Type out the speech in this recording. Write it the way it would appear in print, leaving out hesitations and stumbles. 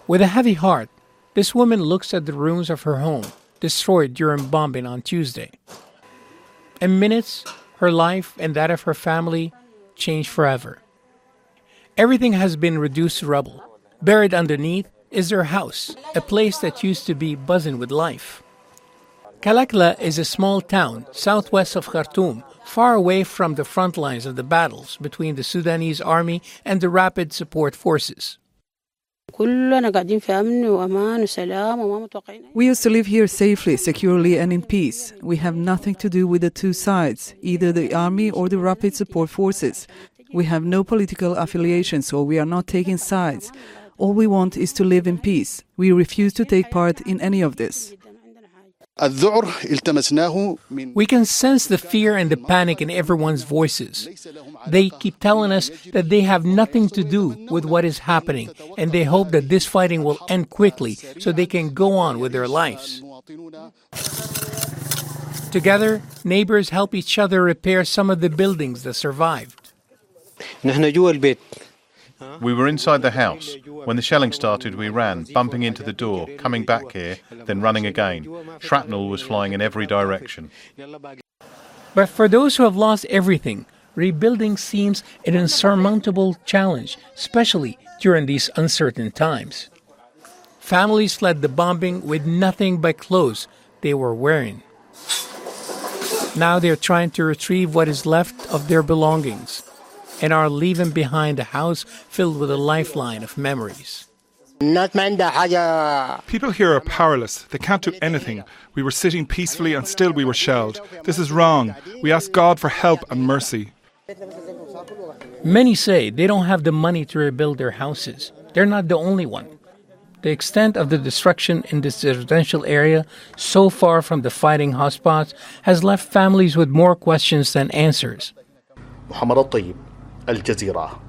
With a heavy heart, this woman looks at the ruins of her home, destroyed during bombing on Tuesday. In minutes, her life and that of her family changed forever. Everything has been reduced to rubble. Buried underneath is their house, a place that used to be buzzing with life. Kalakla is a small town southwest of Khartoum, far away from the front lines of the battles between the Sudanese army and the Rapid Support Forces. We used to live here safely, securely, and in peace. We have nothing to do with the two sides, either the army or the Rapid Support Forces. We have no political affiliation, so we are not taking sides. All we want is to live in peace. We refuse to take part in any of this. We can sense the fear and the panic in everyone's voices. They keep telling us that they have nothing to do with what is happening, and they hope that this fighting will end quickly so they can go on with their lives. Together, neighbors help each other repair some of the buildings that survived. We were inside the house. When the shelling started, we ran, bumping into the door, coming back here, then running again. Shrapnel was flying in every direction. But for those who have lost everything, rebuilding seems an insurmountable challenge, especially during these uncertain times. Families fled the bombing with nothing but clothes they were wearing. Now they're trying to retrieve what is left of their belongings, and are leaving behind a house filled with a lifeline of memories. People here are powerless. They can't do anything. We were sitting peacefully and still we were shelled. This is wrong. We ask God for help and mercy. Many say they don't have the money to rebuild their houses. They're not the only one. The extent of the destruction in this residential area, so far from the fighting hotspots, has left families with more questions than answers. محمد الطيب الجزيرة